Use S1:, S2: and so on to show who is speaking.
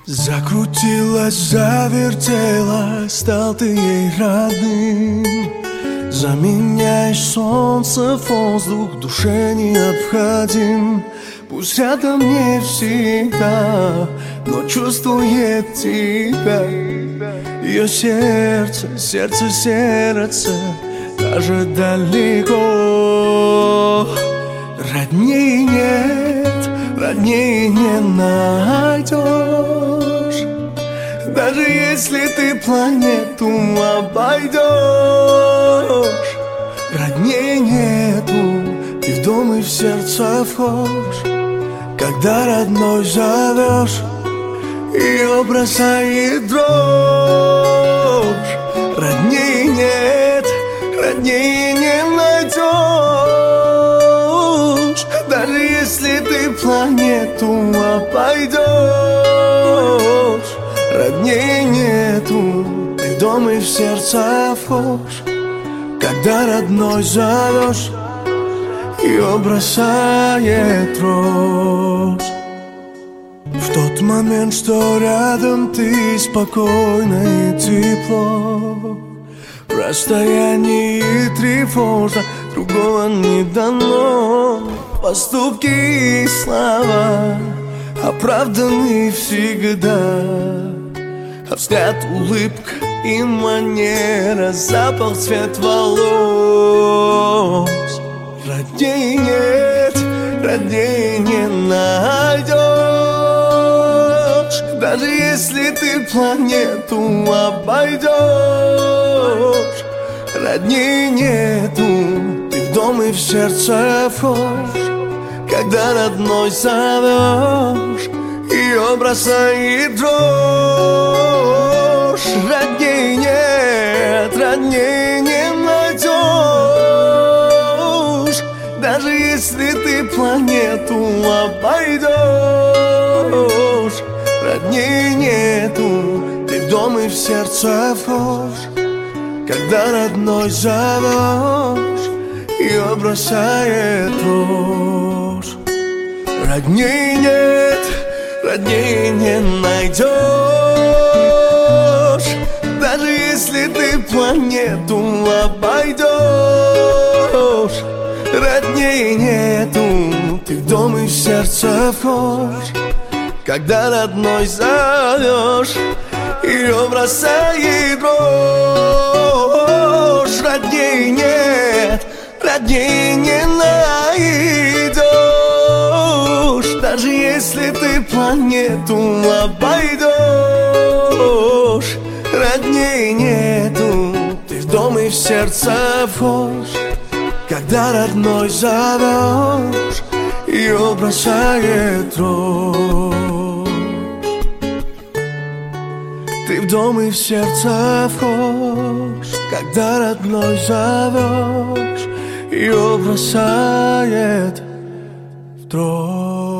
S1: Закрутилась, завертелась, стал ты ей родным. Заменяешь солнце, воздух, душе необходим. Пусть это не всегда, но чувствует тебя. Ее сердце, сердце, даже далеко. Родней нет, родней не найдешь. Даже если ты планету обойдешь, родней нету, ты в дом и в сердце вхож. Когда родной зовешь, ее бросает дрожь. Родней нет, родней не найдешь. Даже если ты планету обойдешь, родней нету, ты в дом и в сердце вхож. Когда родной зовешь, ее бросает дрожь. В тот момент, что рядом ты, спокойно и тепло. В расстоянии тревожно, другого не дано. Поступки и слова оправданы всегда, а взгляд, улыбка и манера, запах, цвет волос. Родней нет, родней не найдешь. Даже если ты планету обойдешь, родней нету, ты в дом и в сердце вхож. Когда родной зовешь, ее бросает дрожь. Родней нет, родней не найдешь. Даже если ты планету обойдешь, родней нету, ты в дом и в сердце вхож. Когда родной зовешь, ее бросает дрожь. Родней нет, родней не найдешь. Даже если ты планету обойдешь, родней нету, ты в дом и в сердце вхож. Когда родной зовешь, ее бросает дрожь. Родней нет, родней не найдешь. Даже если ты планету обойдешь, родней нету, ты в дом и в сердце вхож. Когда родной зовешь, ее бросает дрожь. Ты в дом и в сердце вхож. Когда родной зовешь, ее бросает в дрожь.